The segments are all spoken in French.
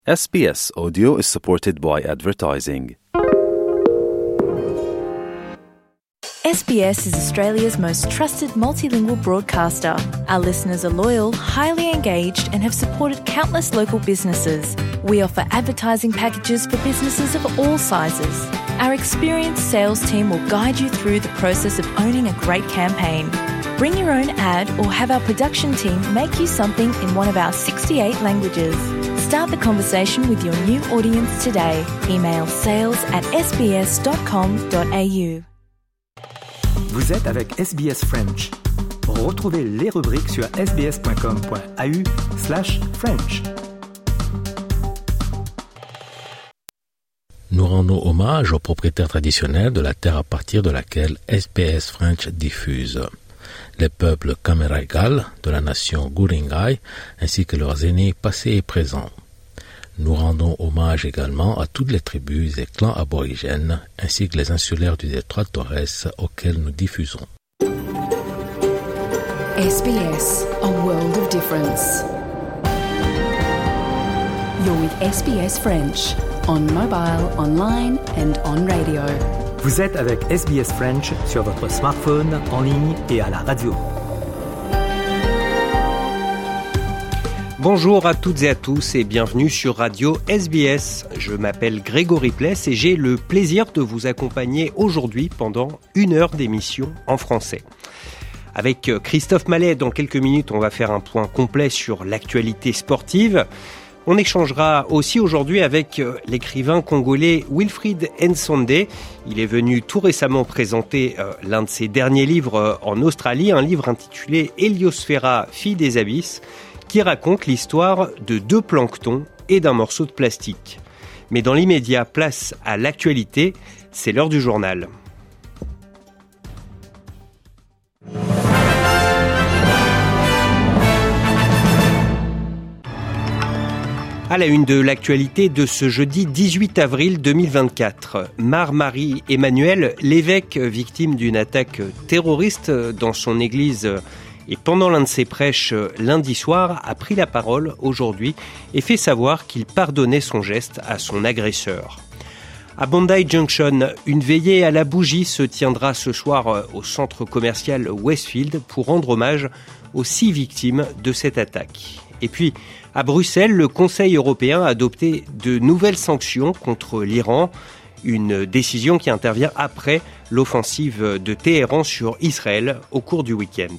SBS Audio is supported by advertising. SBS is Australia's most trusted multilingual broadcaster. Our listeners are loyal, highly engaged, and have supported countless local businesses. We offer advertising packages for businesses of all sizes. Our experienced sales team will guide you through the process of owning a great campaign. Bring your own ad or have our production team make you something in one of our 68 languages. Start the conversation with your new audience today. Email sales@sbs.com.au. Vous êtes avec SBS French. Retrouvez les rubriques sur sbs.com.au/French. Nous rendons hommage aux propriétaires traditionnels de la terre à partir de laquelle SBS French diffuse. Les peuples Cammeraygal de la nation Guringai ainsi que leurs aînés passés et présents. Nous rendons hommage également à toutes les tribus et clans aborigènes ainsi que les insulaires du détroit de Torres auxquels nous diffusons. SBS, a world of difference. You're with SBS French, on mobile, online and on radio. Vous êtes avec SBS French sur votre smartphone, en ligne et à la radio. Bonjour à toutes et à tous et bienvenue sur Radio SBS. Je m'appelle Grégory Pless et j'ai le plaisir de vous accompagner aujourd'hui pendant 1 heure d'émission en français. Avec Christophe Mallet, dans quelques minutes, on va faire un point complet sur l'actualité sportive. On échangera aussi aujourd'hui avec l'écrivain congolais Wilfried Nsonde. Il est venu tout récemment présenter l'un de ses derniers livres en Australie, un livre intitulé Héliosphera, fille des abysses, qui raconte l'histoire de 2 planctons et d'un morceau de plastique. Mais dans l'immédiat, place à l'actualité, c'est l'heure du journal. À la une de l'actualité de ce jeudi 18 avril 2024, Marie Emmanuel, l'évêque victime d'une attaque terroriste dans son église et pendant l'un de ses prêches lundi soir, a pris la parole aujourd'hui et fait savoir qu'il pardonnait son geste à son agresseur. À Bondi Junction, une veillée à la bougie se tiendra ce soir au centre commercial Westfield pour rendre hommage aux 6 victimes de cette attaque. Et puis, à Bruxelles, le Conseil européen a adopté de nouvelles sanctions contre l'Iran, une décision qui intervient après l'offensive de Téhéran sur Israël au cours du week-end.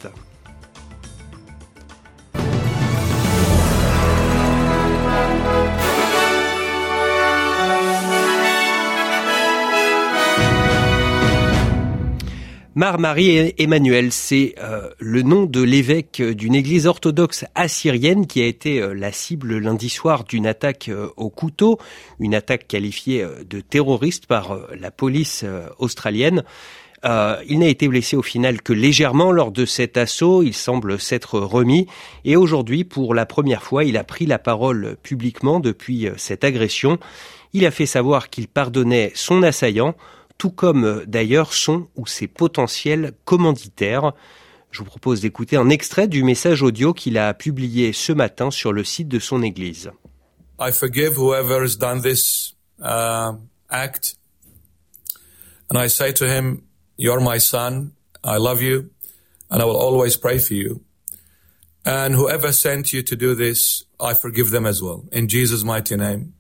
Marie Emmanuel, c'est le nom de l'évêque d'une église orthodoxe assyrienne qui a été la cible lundi soir d'une attaque au couteau, une attaque qualifiée de terroriste par la police australienne. Il n'a été blessé au final que légèrement lors de cet assaut, il semble s'être remis et aujourd'hui, pour la première fois, il a pris la parole publiquement depuis cette agression. Il a fait savoir qu'il pardonnait son assaillant, tout comme d'ailleurs son ou ses potentiels commanditaires. Je vous propose d'écouter un extrait du message audio qu'il a publié ce matin sur le site de son église. I forgive whoever has done this act, and I say to him, you're my son, I love you, and I will always pray for you. And whoever sent you to do this, I forgive them as well, in Jesus' mighty name.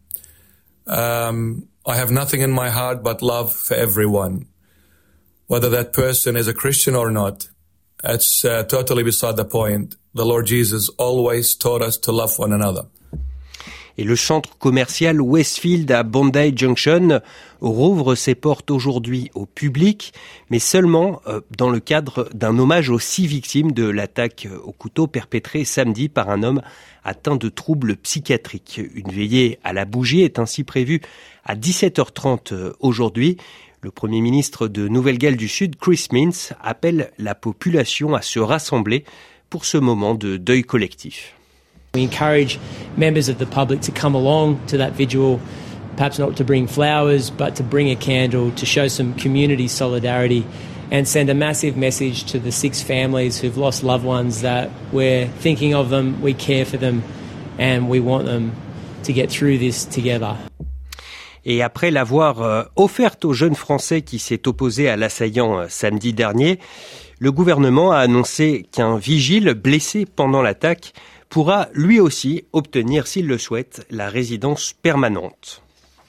I have nothing in my heart but love for everyone. Whether that person is a Christian or not, it's totally beside the point. The Lord Jesus always taught us to love one another. Et le centre commercial Westfield à Bondi Junction rouvre ses portes aujourd'hui au public, mais seulement dans le cadre d'un hommage aux 6 victimes de l'attaque au couteau perpétrée samedi par un homme atteint de troubles psychiatriques. Une veillée à la bougie est ainsi prévue à 17h30 aujourd'hui. Le Premier ministre de Nouvelle-Galles du Sud, Chris Minns, appelle la population à se rassembler pour ce moment de deuil collectif. We encourage members of the public to come along to that vigil, perhaps not to bring flowers, but to bring a candle, to show some community solidarity and send a massive message to the 6 families who've lost loved ones that we're thinking of them, we care for them, and we want them to get through this together. Et après l'avoir offerte au jeune Français qui s'est opposé à l'assaillant samedi dernier, le gouvernement a annoncé qu'un vigile blessé pendant l'attaque pourra lui aussi obtenir, s'il le souhaite, la résidence permanente.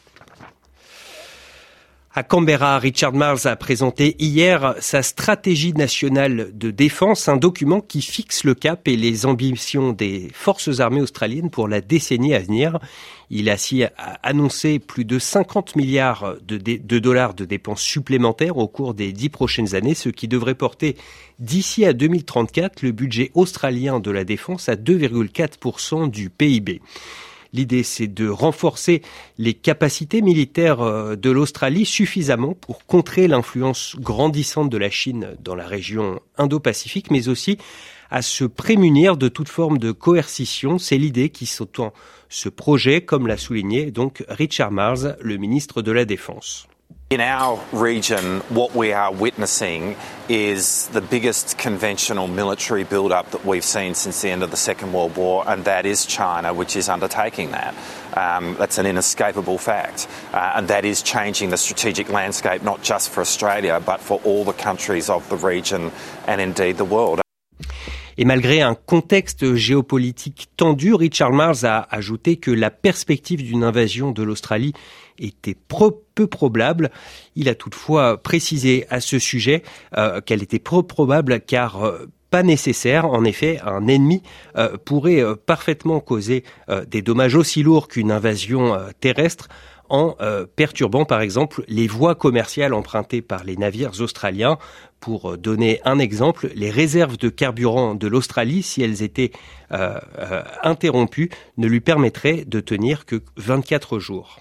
À Canberra, Richard Marles a présenté hier sa stratégie nationale de défense, un document qui fixe le cap et les ambitions des forces armées australiennes pour la décennie à venir. Il a ainsi annoncé plus de 50 milliards de dollars de dépenses supplémentaires au cours des 10 prochaines années, ce qui devrait porter d'ici à 2034 le budget australien de la défense à 2,4% du PIB. L'idée, c'est de renforcer les capacités militaires de l'Australie suffisamment pour contrer l'influence grandissante de la Chine dans la région Indo-Pacifique, mais aussi à se prémunir de toute forme de coercition. C'est l'idée qui sous-tend ce projet, comme l'a souligné donc Richard Marles, le ministre de la Défense. In our region, what we are witnessing is the biggest conventional military build-up that we've seen since the end of the Second World War, and that is China, which is undertaking that. That's an inescapable fact, and that is changing the strategic landscape, not just for Australia, but for all the countries of the region and indeed the world. Et malgré un contexte géopolitique tendu, Richard Marles a ajouté que la perspective d'une invasion de l'Australie était peu probable. Il a toutefois précisé à ce sujet qu'elle était peu probable car pas nécessaire. En effet, un ennemi pourrait parfaitement causer des dommages aussi lourds qu'une invasion terrestre en perturbant par exemple les voies commerciales empruntées par les navires australiens. Pour donner un exemple, les réserves de carburant de l'Australie, si elles étaient interrompues, ne lui permettraient de tenir que 24 jours.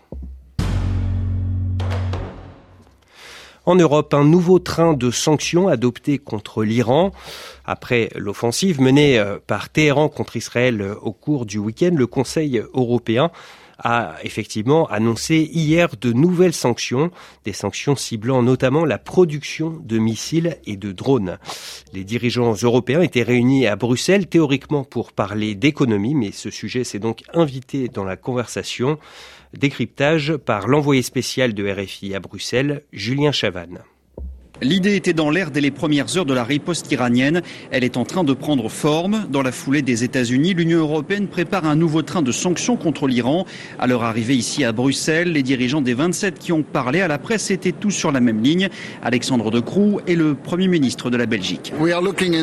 En Europe, un nouveau train de sanctions adopté contre l'Iran. Après l'offensive menée par Téhéran contre Israël au cours du week-end, le Conseil européen a effectivement annoncé hier de nouvelles sanctions, des sanctions ciblant notamment la production de missiles et de drones. Les dirigeants européens étaient réunis à Bruxelles, théoriquement pour parler d'économie, mais ce sujet s'est donc invité dans la conversation. Décryptage par l'envoyé spécial de RFI à Bruxelles, Julien Chavannes. L'idée était dans l'air dès les premières heures de la riposte iranienne. Elle est en train de prendre forme. Dans la foulée des États-Unis, l'Union européenne prépare un nouveau train de sanctions contre l'Iran. À leur arrivée ici à Bruxelles, les dirigeants des 27 qui ont parlé à la presse étaient tous sur la même ligne. Alexandre De Croo est le Premier ministre de la Belgique. On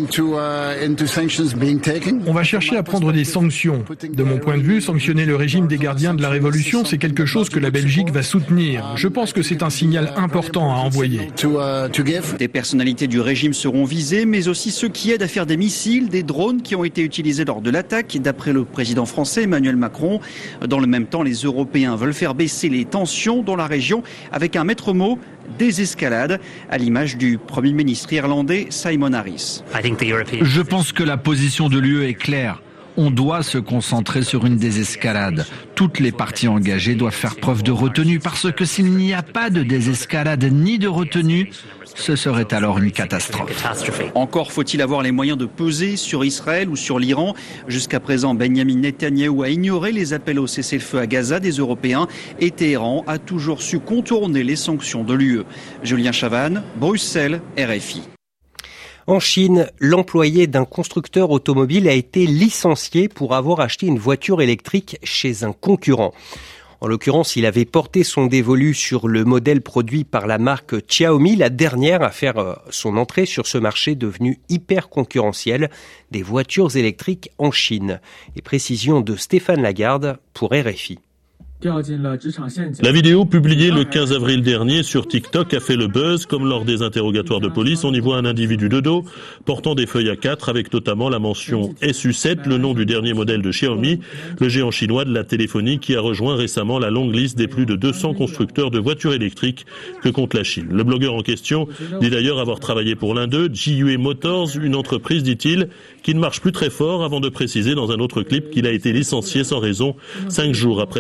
va chercher à prendre des sanctions. De mon point de vue, sanctionner le régime des gardiens de la Révolution, c'est quelque chose que la Belgique va soutenir. Je pense que c'est un signal important à envoyer. Des personnalités du régime seront visées, mais aussi ceux qui aident à faire des missiles, des drones qui ont été utilisés lors de l'attaque, d'après le président français Emmanuel Macron. Dans le même temps, les Européens veulent faire baisser les tensions dans la région avec un maître mot, désescalade, à l'image du Premier ministre irlandais Simon Harris. Je pense que la position de l'UE est claire. On doit se concentrer sur une désescalade. Toutes les parties engagées doivent faire preuve de retenue parce que s'il n'y a pas de désescalade ni de retenue, ce serait alors une catastrophe. Encore faut-il avoir les moyens de peser sur Israël ou sur l'Iran. Jusqu'à présent, Benjamin Netanyahou a ignoré les appels au cessez-le-feu à Gaza des Européens et Téhéran a toujours su contourner les sanctions de l'UE. Julien Chavannes, Bruxelles, RFI. En Chine, l'employé d'un constructeur automobile a été licencié pour avoir acheté une voiture électrique chez un concurrent. En l'occurrence, il avait porté son dévolu sur le modèle produit par la marque Xiaomi, la dernière à faire son entrée sur ce marché devenu hyper concurrentiel des voitures électriques en Chine. Et précision de Stéphane Lagarde pour RFI. La vidéo publiée le 15 avril dernier sur TikTok a fait le buzz. Comme lors des interrogatoires de police, on y voit un individu de dos portant des feuilles A4 avec notamment la mention SU7, le nom du dernier modèle de Xiaomi, le géant chinois de la téléphonie qui a rejoint récemment la longue liste des plus de 200 constructeurs de voitures électriques que compte la Chine. Le blogueur en question dit d'ailleurs avoir travaillé pour l'un d'eux, JUE Motors, une entreprise, dit-il, qui ne marche plus très fort, avant de préciser dans un autre clip qu'il a été licencié sans raison 5 jours après s'être acheté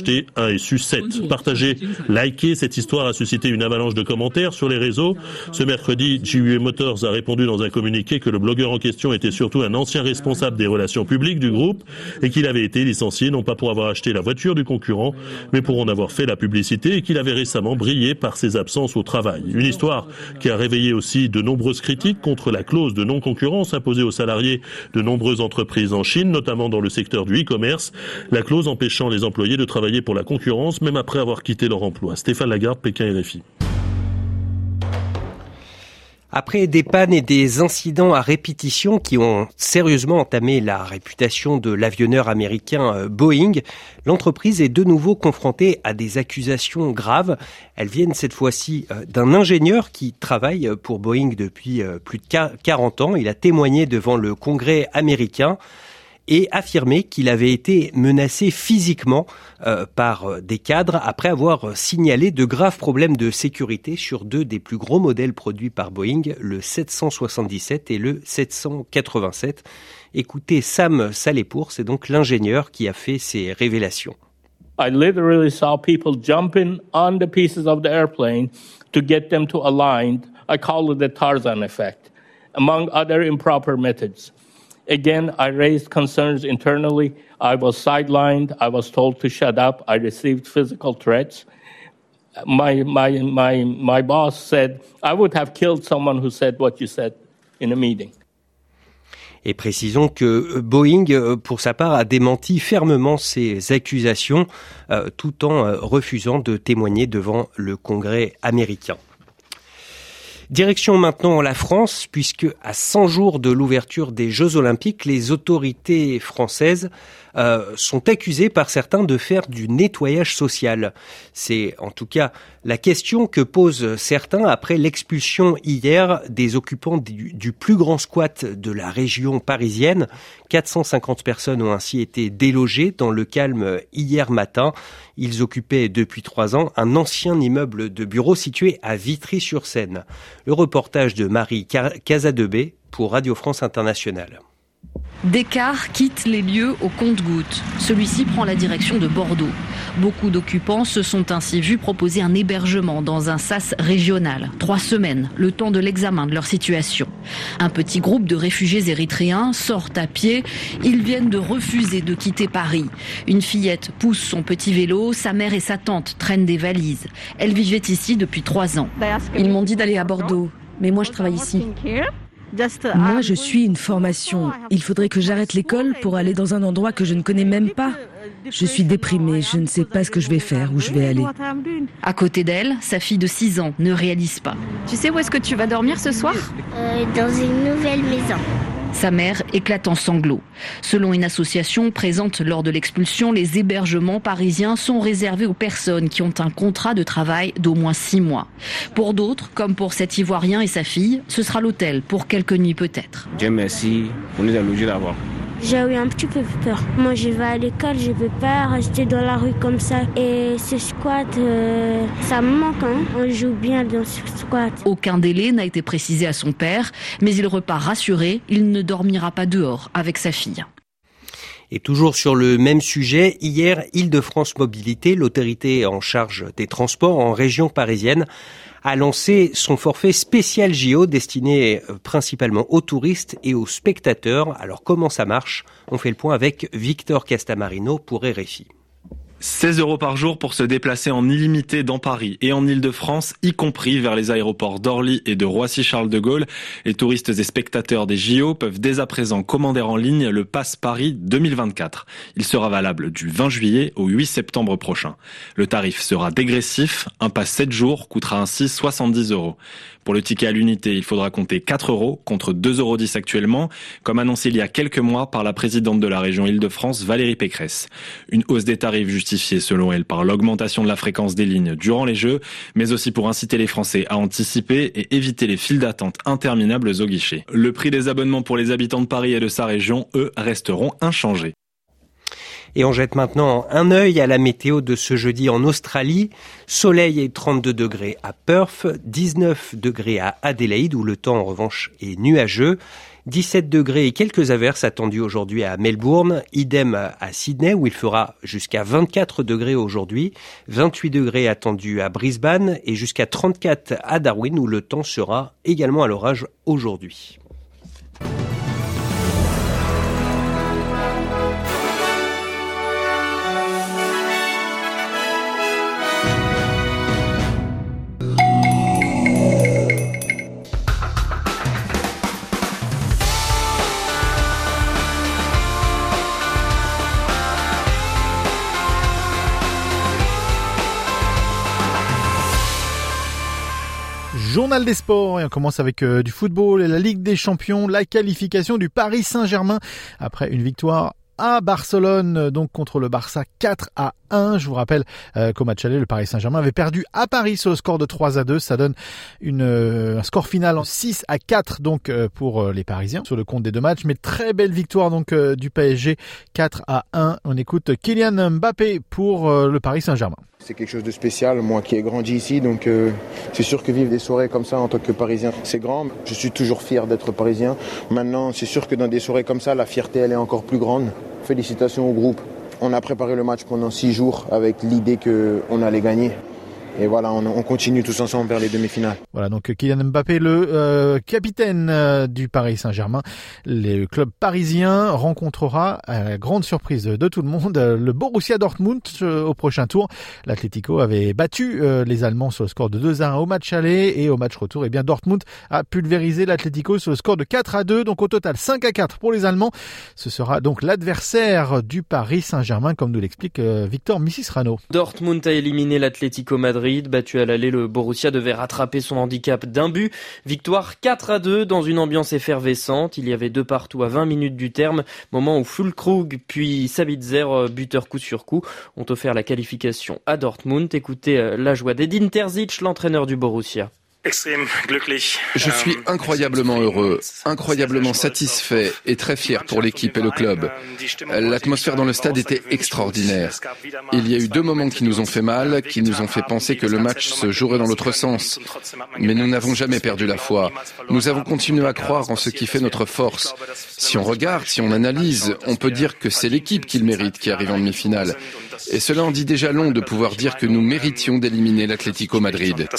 acheté un SU7. Partagez, likez, cette histoire a suscité une avalanche de commentaires sur les réseaux. Ce mercredi, JUA Motors a répondu dans un communiqué que le blogueur en question était surtout un ancien responsable des relations publiques du groupe et qu'il avait été licencié non pas pour avoir acheté la voiture du concurrent, mais pour en avoir fait la publicité et qu'il avait récemment brillé par ses absences au travail. Une histoire qui a réveillé aussi de nombreuses critiques contre la clause de non-concurrence imposée aux salariés de nombreuses entreprises en Chine, notamment dans le secteur du e-commerce. La clause empêchant les employés de travailler pour la concurrence, même après avoir quitté leur emploi. Stéphane Lagarde, Pékin RFI. Après des pannes et des incidents à répétition qui ont sérieusement entamé la réputation de l'avionneur américain Boeing, l'entreprise est de nouveau confrontée à des accusations graves. Elles viennent cette fois-ci d'un ingénieur qui travaille pour Boeing depuis plus de 40 ans. Il a témoigné devant le Congrès américain et affirmé qu'il avait été menacé physiquement par des cadres après avoir signalé de graves problèmes de sécurité sur deux des plus gros modèles produits par Boeing, le 777 et le 787. Écoutez Sam Salepour, c'est donc l'ingénieur qui a fait ces révélations. I literally saw people jumping on the pieces of the airplane to get them to align. I call it the Tarzan effect, among other improper methods. Again, I raised concerns internally. I was sidelined. I was told to shut up. I received physical threats. My boss said, I would have killed someone who said what you said in a meeting. Et précisons que Boeing, pour sa part, a démenti fermement ces accusations, tout en refusant de témoigner devant le Congrès américain. Direction maintenant la France, puisque à 100 jours de l'ouverture des Jeux Olympiques, les autorités françaises sont accusées par certains de faire du nettoyage social. C'est en tout cas la question que posent certains après l'expulsion hier des occupants du plus grand squat de la région parisienne. 450 personnes ont ainsi été délogées dans le calme hier matin. Ils occupaient depuis 3 ans un ancien immeuble de bureaux situé à Vitry-sur-Seine. Le reportage de Marie Casadebé pour Radio France Internationale. Descartes quitte les lieux au compte-gouttes. Celui-ci prend la direction de Bordeaux. Beaucoup d'occupants se sont ainsi vus proposer un hébergement dans un sas régional. 3 semaines, le temps de l'examen de leur situation. Un petit groupe de réfugiés érythréens sortent à pied. Ils viennent de refuser de quitter Paris. Une fillette pousse son petit vélo. Sa mère et sa tante traînent des valises. Elles vivaient ici depuis 3 ans. Ils m'ont dit d'aller à Bordeaux, mais moi je travaille ici. Moi, je suis une formation. Il faudrait que j'arrête l'école pour aller dans un endroit que je ne connais même pas. Je suis déprimée, je ne sais pas ce que je vais faire, où je vais aller. À côté d'elle, sa fille de 6 ans ne réalise pas. Tu sais où est-ce que tu vas dormir ce soir ? Dans une nouvelle maison. Sa mère éclate en sanglots. Selon une association présente lors de l'expulsion, les hébergements parisiens sont réservés aux personnes qui ont un contrat de travail d'au moins 6 mois. Pour d'autres, comme pour cet Ivoirien et sa fille, ce sera l'hôtel pour quelques nuits peut-être. Dieu merci, on nous a logés là-bas. J'ai eu un petit peu peur. Moi, je vais à l'école, je ne peux pas rester dans la rue comme ça. Et ce squat, ça me manque. On joue bien dans ce squat. Aucun délai n'a été précisé à son père, mais il repart rassuré. Il ne dormira pas dehors avec sa fille. Et toujours sur le même sujet, hier, Île-de-France Mobilité, l'autorité en charge des transports en région parisienne, a lancé son forfait spécial JO destiné principalement aux touristes et aux spectateurs. Alors comment ça marche ? On fait le point avec Victor Castamarino pour RFI. 16 € par jour pour se déplacer en illimité dans Paris et en Île-de-France, y compris vers les aéroports d'Orly et de Roissy-Charles de Gaulle. Les touristes et spectateurs des JO peuvent dès à présent commander en ligne le Pass Paris 2024. Il sera valable du 20 juillet au 8 septembre prochain. Le tarif sera dégressif. Un pass 7 jours coûtera ainsi 70 €. Pour le ticket à l'unité, il faudra compter 4 € contre 2,10 € actuellement, comme annoncé il y a quelques mois par la présidente de la région Île-de-France, Valérie Pécresse. Une hausse des tarifs justifiée selon elle par l'augmentation de la fréquence des lignes durant les Jeux, mais aussi pour inciter les Français à anticiper et éviter les files d'attente interminables au guichet. Le prix des abonnements pour les habitants de Paris et de sa région, eux, resteront inchangés. Et on jette maintenant un œil à la météo de ce jeudi en Australie. Soleil et 32 degrés à Perth, 19 degrés à Adélaïde où le temps en revanche est nuageux. 17 degrés et quelques averses attendues aujourd'hui à Melbourne, idem à Sydney où il fera jusqu'à 24 degrés aujourd'hui, 28 degrés attendus à Brisbane et jusqu'à 34 à Darwin où le temps sera également à l'orage aujourd'hui. Journal des sports et on commence avec du football et la Ligue des Champions, la qualification du Paris Saint-Germain après une victoire à Barcelone, donc contre le Barça 4-1. Je vous rappelle qu'au match aller, le Paris Saint-Germain avait perdu à Paris sur le score de 3-2. Ça donne un score final en 6-4 donc pour les Parisiens sur le compte des deux matchs. Mais très belle victoire donc du PSG 4-1. On écoute Kylian Mbappé pour le Paris Saint-Germain. C'est quelque chose de spécial, moi qui ai grandi ici, donc c'est sûr que vivre des soirées comme ça en tant que Parisien, c'est grand. Je suis toujours fier d'être Parisien. Maintenant, c'est sûr que dans des soirées comme ça, la fierté elle est encore plus grande. Félicitations au groupe. On a préparé le match pendant 6 jours avec l'idée qu'on allait gagner. Et voilà, on continue tous ensemble vers les demi-finales. Voilà, donc Kylian Mbappé, le capitaine du Paris Saint-Germain. Le club parisien rencontrera, à la grande surprise de tout le monde, le Borussia Dortmund au prochain tour. L'Atlético avait battu les Allemands sur le score de 2-1 au match aller et au match retour. Eh bien, Dortmund a pulvérisé l'Atlético sur le score de 4-2. Donc au total 5-4 pour les Allemands. Ce sera donc l'adversaire du Paris Saint-Germain, comme nous l'explique Victor Missisrano. Dortmund a éliminé l'Atlético Madrid. Battu à l'aller, le Borussia devait rattraper son handicap d'un but. Victoire 4-2 dans une ambiance effervescente. Il y avait 2 partout à 20 minutes du terme, moment où Füllkrug puis Sabitzer, buteur coup sur coup, ont offert la qualification à Dortmund. Écoutez la joie d'Edin Terzic, l'entraîneur du Borussia. Je suis incroyablement heureux, incroyablement satisfait et très fier pour l'équipe et le club. L'atmosphère dans le stade était extraordinaire. Il y a eu 2 moments qui nous ont fait mal, qui nous ont fait penser que le match se jouerait dans l'autre sens. Mais nous n'avons jamais perdu la foi. Nous avons continué à croire en ce qui fait notre force. Si on regarde, si on analyse, on peut dire que c'est l'équipe qui le mérite qui arrive en demi-finale. Et cela en dit déjà long de pouvoir dire que nous méritions d'éliminer l'Atlético Madrid.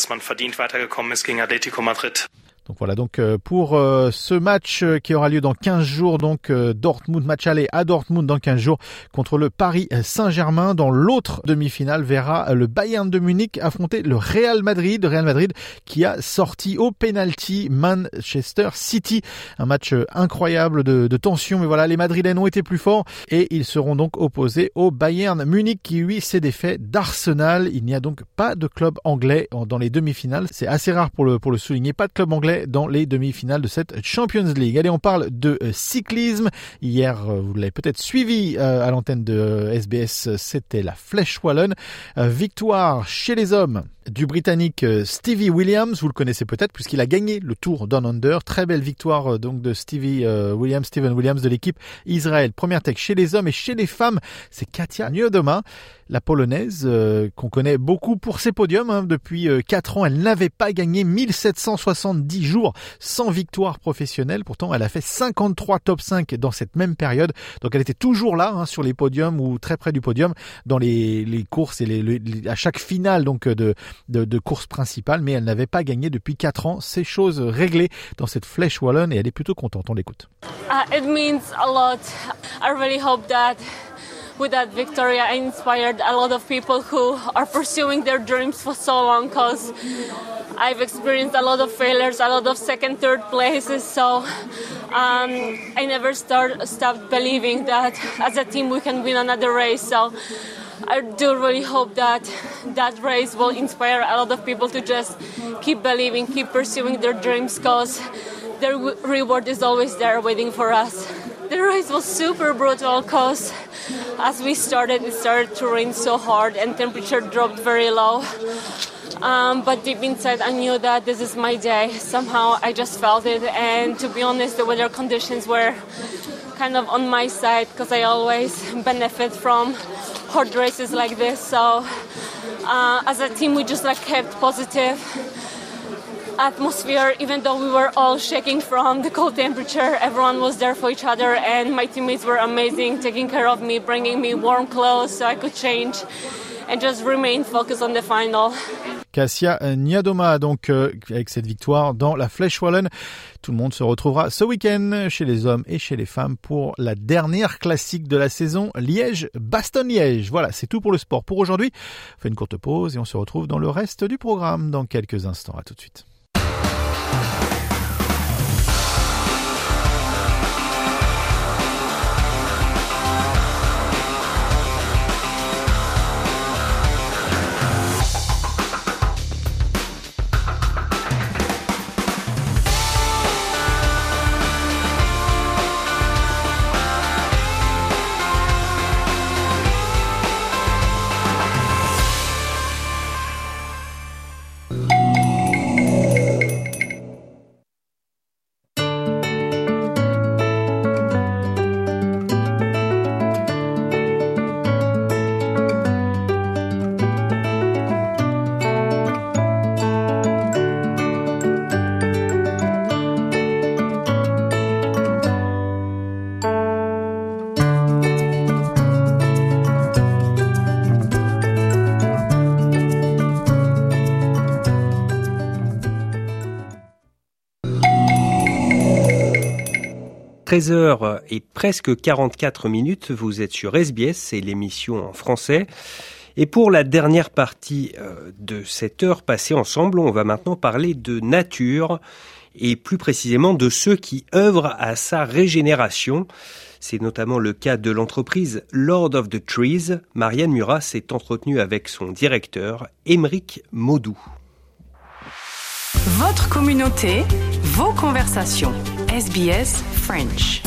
Donc voilà, donc pour ce match qui aura lieu dans 15 jours, donc Dortmund, match aller à Dortmund dans 15 jours contre le Paris Saint-Germain. Dans l'autre demi-finale verra le Bayern de Munich affronter le Real Madrid qui a sorti au penalty Manchester City. Un match incroyable de tension, mais voilà, les Madrilènes ont été plus forts et ils seront donc opposés au Bayern Munich qui lui s'est défait d'Arsenal. Il n'y a donc pas de club anglais dans les demi-finales. C'est assez rare pour le souligner, pas de club anglais dans les demi-finales de cette Champions League. Allez, on parle de cyclisme. Hier, vous l'avez peut-être suivi à l'antenne de SBS, c'était la Flèche Wallonne. Victoire chez les hommes du Britannique Stevie Williams, vous le connaissez peut-être puisqu'il a gagné le Tour Down Under. Très belle victoire donc de Steven Williams de l'équipe Israël. Première tech chez les hommes et chez les femmes, c'est Katia Niewiadoma, la Polonaise qu'on connaît beaucoup pour ses podiums. Depuis 4 ans, elle n'avait pas gagné 1770 jours sans victoire professionnelle. Pourtant, elle a fait 53 top 5 dans cette même période. Donc, elle était toujours là sur les podiums ou très près du podium dans les courses et à chaque finale donc de course principale. Mais elle n'avait pas gagné depuis 4 ans. C'est chose réglée dans cette Flèche Wallonne et elle est plutôt contente. On l'écoute. It means a lot. I really hope that with that victory I inspired a lot of people who are pursuing their dreams for so long, because I've experienced a lot of failures, a lot of second, third places, so I never stopped believing that as a team we can win another race. So I do really hope that race will inspire a lot of people to just keep believing, keep pursuing their dreams, because their reward is always there waiting for us. The race was super brutal because as we started, it started to rain so hard and temperature dropped very low. But deep inside, I knew that this is my day. Somehow, I just felt it. And to be honest, the weather conditions were kind of on my side because I always benefit from hard races like this. So as a team, we just kept positive. atmosphere, even though we were all shaking from the cold temperature, everyone was there for each other, and my teammates were amazing, taking care of me, bringing me warm clothes so I could change and just remain focused on the final. Kasia Niadoma, donc avec cette victoire dans la Flèche Wallonne. Tout le monde se retrouvera ce week-end chez les hommes et chez les femmes pour la dernière classique de la saison, Liège-Bastogne-Liège. Voilà, c'est tout pour le sport pour aujourd'hui. On fait une courte pause et on se retrouve dans le reste du programme dans quelques instants. À tout de suite. – 13h et presque 44 minutes, vous êtes sur SBS, c'est l'émission en français. Et pour la dernière partie de cette heure passée ensemble, on va maintenant parler de nature et plus précisément de ceux qui œuvrent à sa régénération. C'est notamment le cas de l'entreprise Lord of the Trees. Marianne Murat s'est entretenue avec son directeur, Émeric Maudou. Votre communauté, vos conversations. SBS French.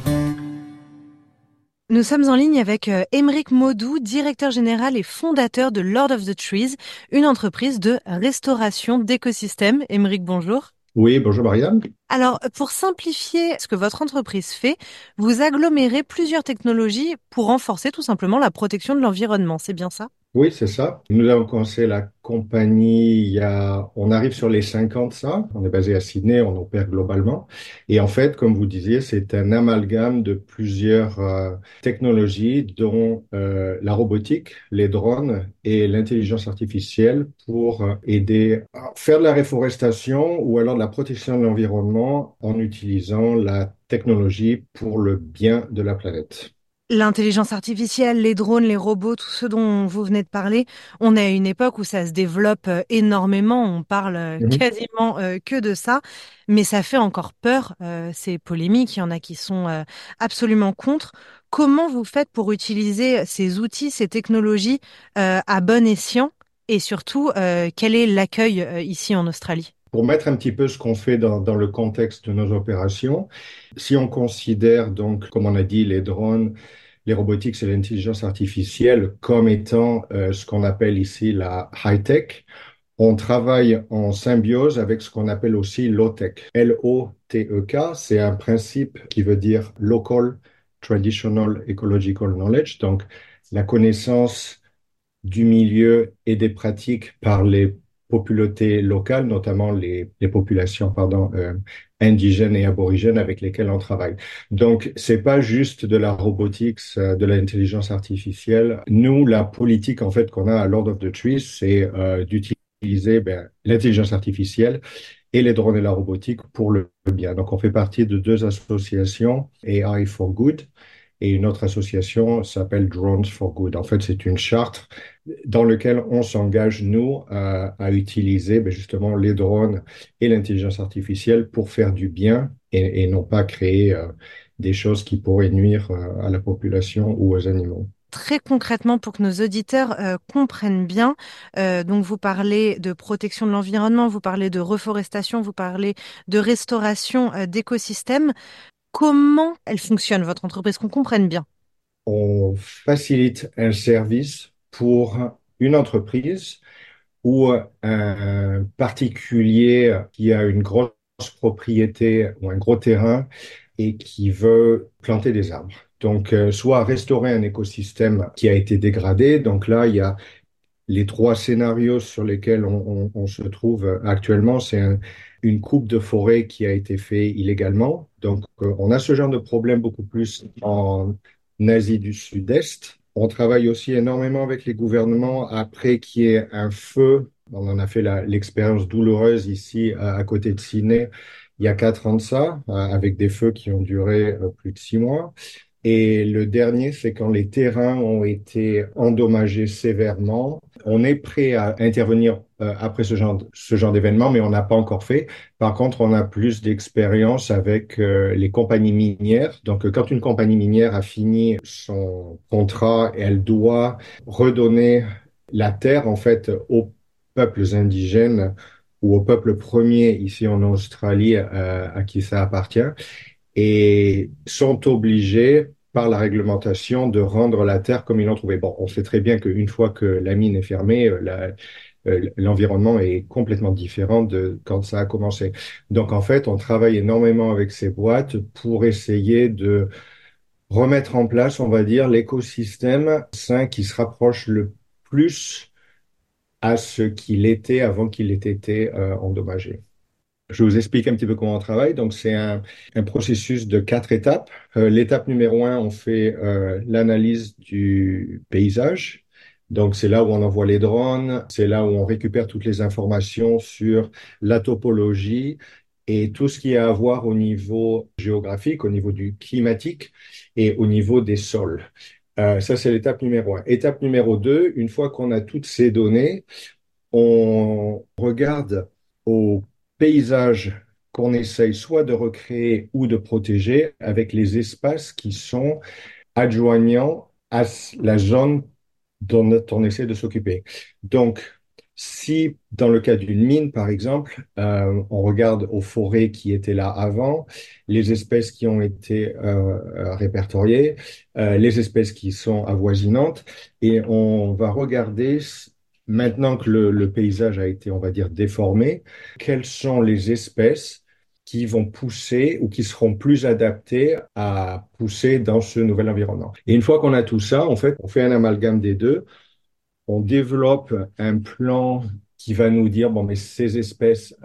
Nous sommes en ligne avec Émeric Maudou, directeur général et fondateur de Lord of the Trees, une entreprise de restauration d'écosystèmes. Émeric, bonjour. Oui, bonjour Marianne. Alors, pour simplifier ce que votre entreprise fait, vous agglomérez plusieurs technologies pour renforcer tout simplement la protection de l'environnement, c'est bien ça ? Oui, c'est ça. Nous avons commencé la compagnie on arrive sur les 50 ça. On est basé à Sydney, on opère globalement. Et en fait, comme vous disiez, c'est un amalgame de plusieurs technologies, dont la robotique, les drones et l'intelligence artificielle pour aider à faire de la réforestation ou alors de la protection de l'environnement en utilisant la technologie pour le bien de la planète. L'intelligence artificielle, les drones, les robots, tout ce dont vous venez de parler, on est à une époque où ça se développe énormément, on parle quasiment que de ça, mais ça fait encore peur, c'est polémique, il y en a qui sont absolument contre. Comment vous faites pour utiliser ces outils, ces technologies à bon escient et surtout, quel est l'accueil ici en Australie ? Pour mettre un petit peu ce qu'on fait dans le contexte de nos opérations, si on considère donc, comme on a dit, les drones, les robotiques et l'intelligence artificielle comme étant ce qu'on appelle ici la high-tech, on travaille en symbiose avec ce qu'on appelle aussi low-tech. L-O-T-E-K, c'est un principe qui veut dire Local Traditional Ecological Knowledge, donc la connaissance du milieu et des pratiques par les populautés locales, notamment les populations indigènes et aborigènes avec lesquelles on travaille. Donc, c'est pas juste de la robotique, de l'intelligence artificielle. Nous, la politique en fait qu'on a à Lord of the Trees, c'est d'utiliser l'intelligence artificielle et les drones et la robotique pour le bien. Donc, on fait partie de deux associations, AI for Good, et une autre association s'appelle Drones for Good. En fait, c'est une charte dans laquelle on s'engage, nous, à utiliser justement les drones et l'intelligence artificielle pour faire du bien et non pas créer des choses qui pourraient nuire à la population ou aux animaux. Très concrètement, pour que nos auditeurs comprennent bien, donc vous parlez de protection de l'environnement, vous parlez de reforestation, vous parlez de restauration d'écosystèmes. Comment elle fonctionne, votre entreprise, qu'on comprenne bien? On facilite un service pour une entreprise ou un particulier qui a une grosse propriété ou un gros terrain et qui veut planter des arbres. Donc, soit restaurer un écosystème qui a été dégradé. Donc là, il y a Les trois scénarios sur lesquels on se trouve actuellement, c'est une coupe de forêt qui a été faite illégalement. Donc, on a ce genre de problème beaucoup plus en Asie du Sud-Est. On travaille aussi énormément avec les gouvernements après qu'il y ait un feu. On en a fait l'expérience douloureuse ici à côté de Sydney il y a 4 ans de ça, avec des feux qui ont duré plus de 6 mois. Et le dernier, c'est quand les terrains ont été endommagés sévèrement. On est prêt à intervenir après ce genre d'événement, mais on n'a pas encore fait. Par contre, on a plus d'expérience avec les compagnies minières. Donc, quand une compagnie minière a fini son contrat, elle doit redonner la terre, en fait, aux peuples indigènes ou aux peuples premiers ici en Australie à qui ça appartient, et sont obligés par la réglementation de rendre la terre comme ils l'ont trouvée. Bon, on sait très bien qu'une fois que la mine est fermée, l'environnement est complètement différent de quand ça a commencé. Donc, en fait, on travaille énormément avec ces boîtes pour essayer de remettre en place, on va dire, l'écosystème sain qui se rapproche le plus à ce qu'il était avant qu'il ait été endommagé. Je vous explique un petit peu comment on travaille. Donc, c'est un processus de 4 étapes. L'étape numéro 1, on fait l'analyse du paysage. Donc, c'est là où on envoie les drones, c'est là où on récupère toutes les informations sur la topologie et tout ce qui a à voir au niveau géographique, au niveau du climatique et au niveau des sols. Ça, c'est l'étape numéro 1. Étape numéro 2, une fois qu'on a toutes ces données, on regarde au paysage qu'on essaye soit de recréer ou de protéger avec les espaces qui sont adjoignants à la zone dont on essaie de s'occuper. Donc, si dans le cas d'une mine, par exemple, on regarde aux forêts qui étaient là avant, les espèces qui ont été répertoriées, les espèces qui sont avoisinantes, et on va regarder maintenant que le paysage a été, on va dire, déformé, quelles sont les espèces qui vont pousser ou qui seront plus adaptées à pousser dans ce nouvel environnement. Et une fois qu'on a tout ça, en fait, on fait un amalgame des deux, on développe un plan qui va nous dire, bon, mais ces espèces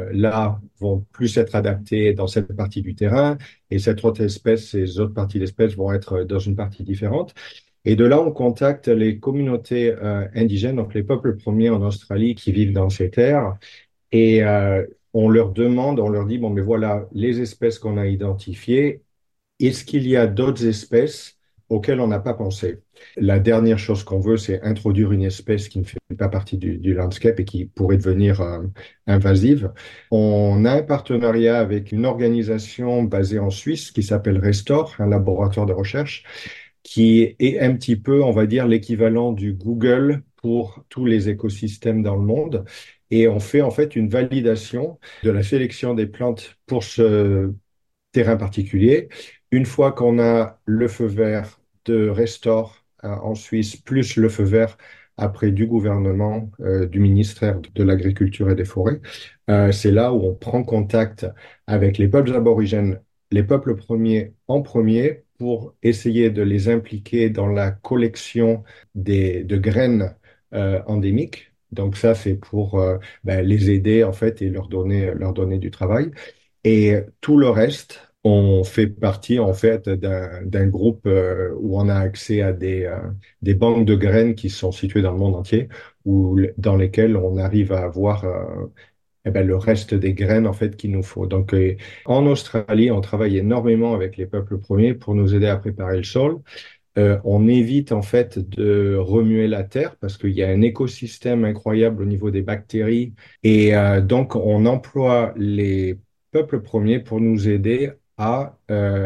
là vont plus être adaptées dans cette partie du terrain, et cette autre espèce, ces autres parties d'espèces vont être dans une partie différente. Et de là, on contacte les communautés indigènes, donc les peuples premiers en Australie qui vivent dans ces terres, et on leur demande, on leur dit, bon, mais voilà les espèces qu'on a identifiées, est-ce qu'il y a d'autres espèces auxquelles on n'a pas pensé? La dernière chose qu'on veut, c'est introduire une espèce qui ne fait pas partie du landscape et qui pourrait devenir invasive. On a un partenariat avec une organisation basée en Suisse qui s'appelle Restore, un laboratoire de recherche, qui est un petit peu, on va dire, l'équivalent du Google pour tous les écosystèmes dans le monde. Et on fait en fait une validation de la sélection des plantes pour ce terrain particulier. Une fois qu'on a le feu vert de Restore en Suisse, plus le feu vert après du gouvernement, du ministère de l'Agriculture et des Forêts, c'est là où on prend contact avec les peuples aborigènes, les peuples premiers en premier, pour essayer de les impliquer dans la collection de graines endémiques. Donc ça, c'est pour les aider en fait et leur donner du travail. Et tout le reste, on fait partie en fait d'un groupe où on a accès à des banques de graines qui sont situées dans le monde entier, dans lesquelles on arrive à avoir le reste des graines en fait qu'il nous faut. Donc en Australie, on travaille énormément avec les peuples premiers pour nous aider à préparer le sol. On évite en fait de remuer la terre parce qu'il y a un écosystème incroyable au niveau des bactéries, et donc on emploie les peuples premiers pour nous aider à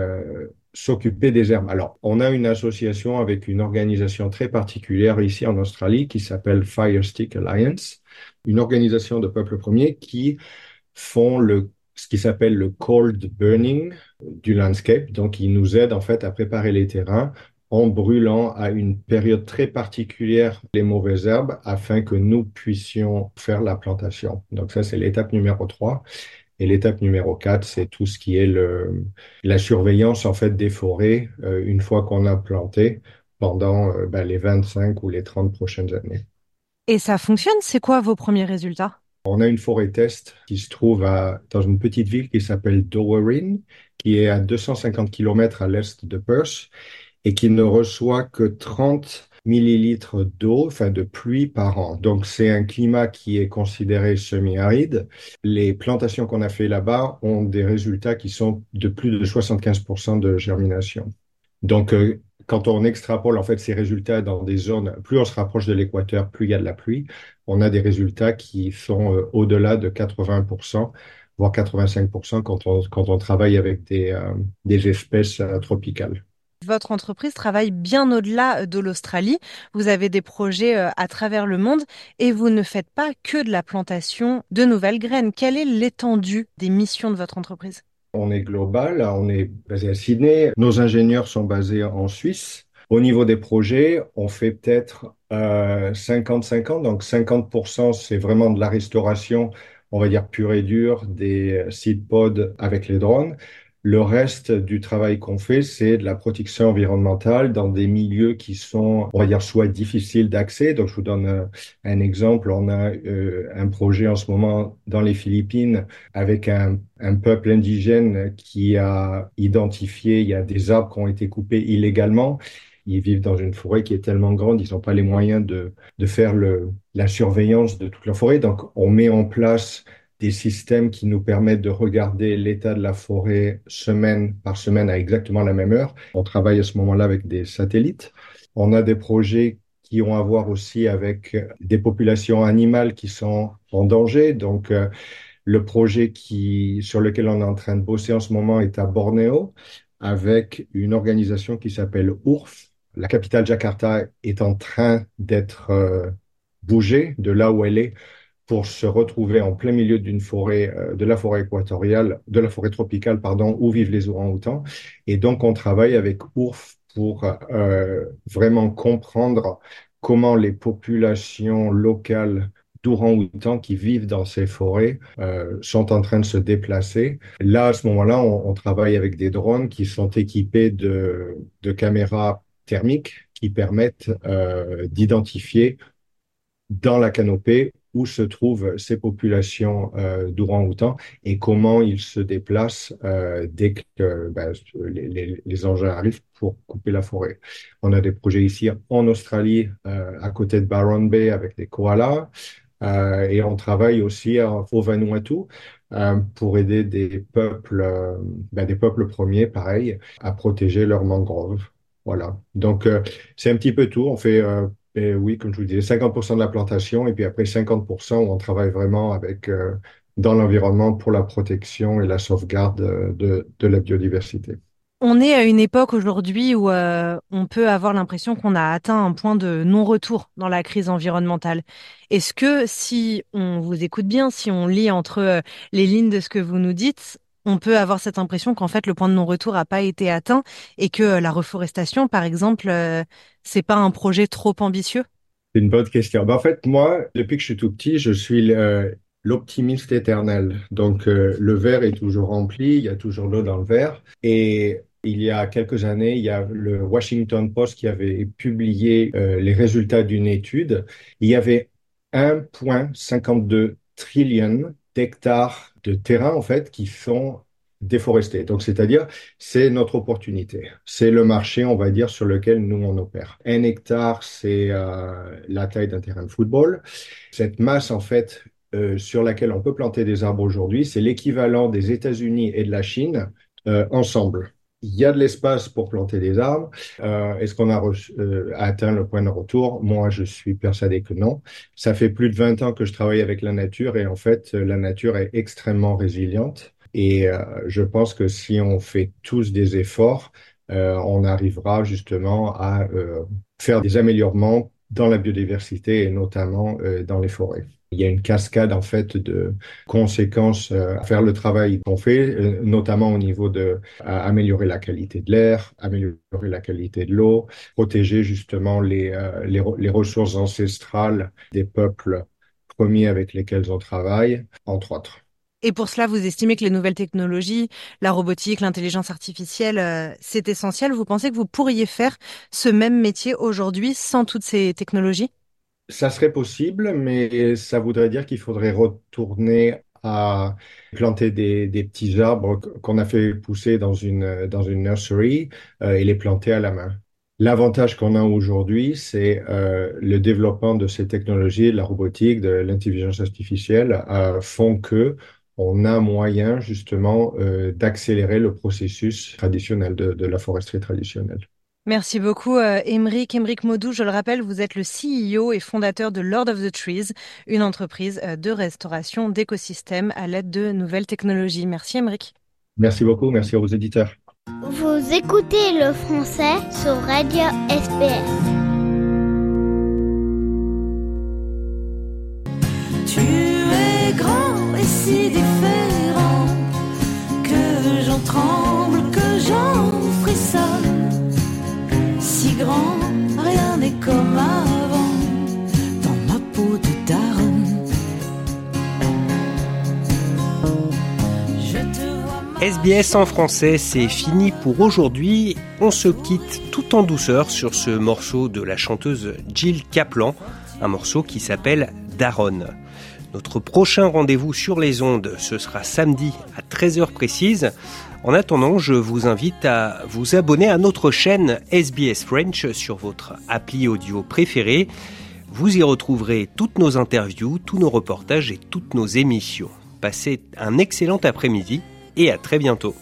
s'occuper des herbes. Alors, on a une association avec une organisation très particulière ici en Australie qui s'appelle Fire Stick Alliance, une organisation de peuples premiers qui font ce qui s'appelle le cold burning du landscape. Donc, ils nous aident en fait à préparer les terrains en brûlant à une période très particulière les mauvaises herbes afin que nous puissions faire la plantation. Donc ça, c'est l'étape numéro 3. Et l'étape numéro 4, c'est tout ce qui est la surveillance en fait des forêts une fois qu'on a planté pendant les 25 ou les 30 prochaines années. Et ça fonctionne? C'est quoi vos premiers résultats? On a une forêt test qui se trouve dans une petite ville qui s'appelle Dowerin, qui est à 250 km à l'est de Perth et qui ne reçoit que 30 millilitres d'eau, enfin de pluie par an. Donc c'est un climat qui est considéré semi-aride. Les plantations qu'on a fait là-bas ont des résultats qui sont de plus de 75% de germination. Donc quand on extrapole en fait ces résultats dans des zones, plus on se rapproche de l'équateur, plus il y a de la pluie, on a des résultats qui sont au-delà de 80%, voire 85% quand on travaille avec des espèces tropicales. Votre entreprise travaille bien au-delà de l'Australie. Vous avez des projets à travers le monde et vous ne faites pas que de la plantation de nouvelles graines. Quelle est l'étendue des missions de votre entreprise? On est global, on est basé à Sydney. Nos ingénieurs sont basés en Suisse. Au niveau des projets, on fait peut-être 50-50. Donc 50%, c'est vraiment de la restauration, on va dire pure et dure, des seed pods avec les drones. Le reste du travail qu'on fait, c'est de la protection environnementale dans des milieux qui sont, on va dire, soit difficiles d'accès. Donc, je vous donne un exemple. On a un projet en ce moment dans les Philippines avec un peuple indigène qui a identifié, il y a des arbres qui ont été coupés illégalement. Ils vivent dans une forêt qui est tellement grande, ils n'ont pas les moyens de faire la surveillance de toute la forêt. Donc, on met en place des systèmes qui nous permettent de regarder l'état de la forêt semaine par semaine à exactement la même heure. On travaille à ce moment-là avec des satellites. On a des projets qui ont à voir aussi avec des populations animales qui sont en danger. Donc, le projet sur lequel on est en train de bosser en ce moment est à Bornéo avec une organisation qui s'appelle OURF. La capitale Jakarta est en train d'être bougée de là où elle est pour se retrouver en plein milieu d'une forêt, de la forêt équatoriale, de la forêt tropicale, pardon, où vivent les orang-outans. Et donc, on travaille avec OURF pour vraiment comprendre comment les populations locales d'orang-outans qui vivent dans ces forêts sont en train de se déplacer. Là, à ce moment-là, on travaille avec des drones qui sont équipés de caméras thermiques qui permettent d'identifier dans la canopée où se trouvent ces populations d'orang-outans et comment ils se déplacent dès que les engins arrivent pour couper la forêt. On a des projets ici en Australie, à côté de Byron Bay, avec des koalas, et on travaille aussi au Vanuatu pour aider des peuples premiers, pareil, à protéger leurs mangroves. Voilà. Donc, c'est un petit peu tout. On fait et oui, comme je vous disais, 50% de la plantation et puis après 50% où on travaille vraiment avec dans l'environnement pour la protection et la sauvegarde de la biodiversité. On est à une époque aujourd'hui où on peut avoir l'impression qu'on a atteint un point de non-retour dans la crise environnementale. Est-ce que si on vous écoute bien, si on lit entre les lignes de ce que vous nous dites, on peut avoir cette impression qu'en fait le point de non-retour n'a pas été atteint et que la reforestation, par exemple, c'est pas un projet trop ambitieux? C'est une bonne question. En fait, moi, depuis que je suis tout petit, je suis l'optimiste éternel. Donc, le verre est toujours rempli, il y a toujours l'eau dans le verre. Et il y a quelques années, il y a le Washington Post qui avait publié les résultats d'une étude. Il y avait 1,52 trillion d'hectares de terrain, en fait, qui sont déforestés. Donc, c'est-à-dire, c'est notre opportunité. C'est le marché, on va dire, sur lequel nous, on opère. 1 hectare, c'est la taille d'un terrain de football. Cette masse, en fait, sur laquelle on peut planter des arbres aujourd'hui, c'est l'équivalent des États-Unis et de la Chine ensemble. Il y a de l'espace pour planter des arbres. Est-ce qu'on a atteint le point de retour? Moi, je suis persuadé que non. Ça fait plus de 20 ans que je travaille avec la nature et en fait, la nature est extrêmement résiliente. Et je pense que si on fait tous des efforts, on arrivera justement à faire des amélioремents dans la biodiversité et notamment dans les forêts. Il y a une cascade en fait de conséquences à faire le travail qu'on fait, notamment au niveau de améliorer la qualité de l'air, améliorer la qualité de l'eau, protéger justement les ressources ancestrales des peuples premiers avec lesquels on travaille, entre autres. Et pour cela, vous estimez que les nouvelles technologies, la robotique, l'intelligence artificielle, c'est essentiel. Vous pensez que vous pourriez faire ce même métier aujourd'hui sans toutes ces technologies? Ça serait possible, mais ça voudrait dire qu'il faudrait retourner à planter des petits arbres qu'on a fait pousser dans une nursery et les planter à la main. L'avantage qu'on a aujourd'hui, c'est le développement de ces technologies, de la robotique, de l'intelligence artificielle, font que on a moyen justement d'accélérer le processus traditionnel de la foresterie traditionnelle. Merci beaucoup, Émeric Maudoux. Je le rappelle, vous êtes le CEO et fondateur de Lord of the Trees, une entreprise de restauration d'écosystèmes à l'aide de nouvelles technologies. Merci, Émeric. Merci beaucoup. Merci aux éditeurs. Vous écoutez le français sur Radio SBS. Tu es grand et si différent que j'en tremble, que j'en frissonne. Si grand, rien n'est comme avant dans ma peau de daronne. SBS en français, c'est fini pour aujourd'hui. On se quitte tout en douceur sur ce morceau de la chanteuse Jill Kaplan, un morceau qui s'appelle Daronne. Notre prochain rendez-vous sur les ondes, ce sera samedi à 13h précise. En attendant, je vous invite à vous abonner à notre chaîne SBS French sur votre appli audio préférée. Vous y retrouverez toutes nos interviews, tous nos reportages et toutes nos émissions. Passez un excellent après-midi et à très bientôt.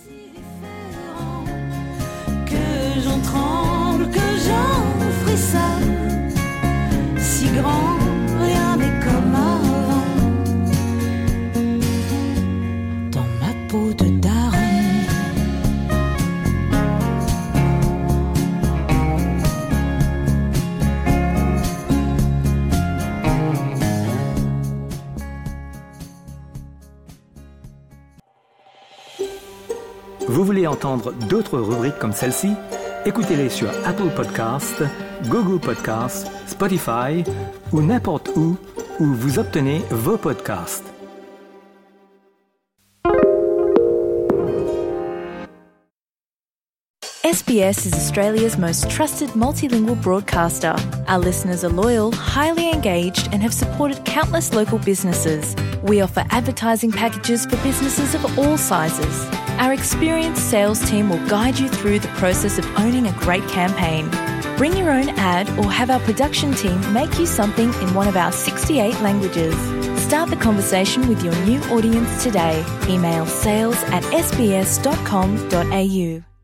Que j'en tremble, que j'en frissonne, si grand, rien n'est comme avant dans ma peau de daronne. Vous voulez entendre d'autres rubriques comme celle-ci? Écoutez-les sur Apple Podcasts, Google Podcasts, Spotify ou n'importe où vous obtenez vos podcasts. SBS is Australia's most trusted multilingual broadcaster. Our listeners are loyal, highly engaged, and have supported countless local businesses. We offer advertising packages for businesses of all sizes. Our experienced sales team will guide you through the process of owning a great campaign. Bring your own ad or have our production team make you something in one of our 68 languages. Start the conversation with your new audience today. Email sales@sbs.com.au.